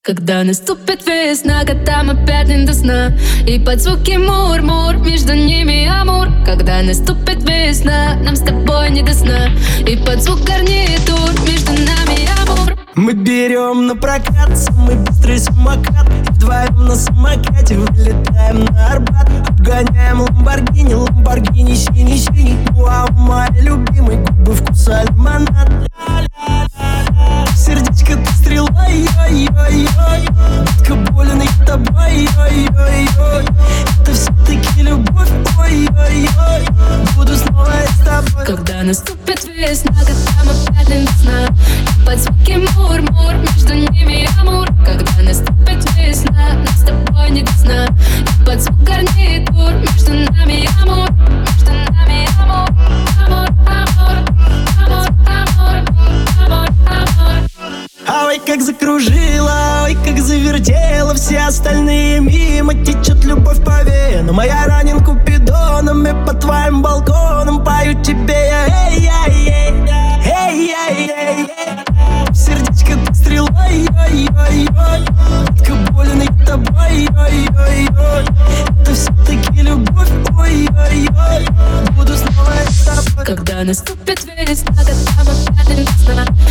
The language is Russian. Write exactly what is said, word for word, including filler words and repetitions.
Когда наступит весна, годам опять не до сна, и под звуки мур-мур, между ними амур. Когда наступит весна, нам с тобой не до сна, и под звук гарнитур, между нами амур. Мы берем на прокат самый быстрый самокат, и вдвоем на самокате вылетаем на Арбат. Обгоняем Ламборгини, Ламборгини синий-синий. Вау, мои любимые губы вкуса лимонад. Сердечко ты стрелой, ой-ой-ой, откабуленный тобой, ой-ой-ой. Это все-таки любовь, ой-ой-ой. Буду снова с тобой. Когда наступит весна, годам опять не до сна, и под звуки мур-мур, между ними амур. Когда наступит весна, нам с тобой не до сна, и под звук гарнитур, между нами амур, между нами амур, амур, амур, амур, амур, амур, амур. Ой, как закружила, ой, как завертела, все остальные мимо, течет любовь по венам. А я ранен купидоном, и по твоим балконам пою тебе я, эй-эй-эй, эй-эй-эй. Сердечко ты стрелой, ой-ой-ой, откабуленный тобой, ой-ой-ой. Это все-таки любовь, ой-ой-ой. Буду снова с тобой. Когда наступит весна, годам опять не до сна,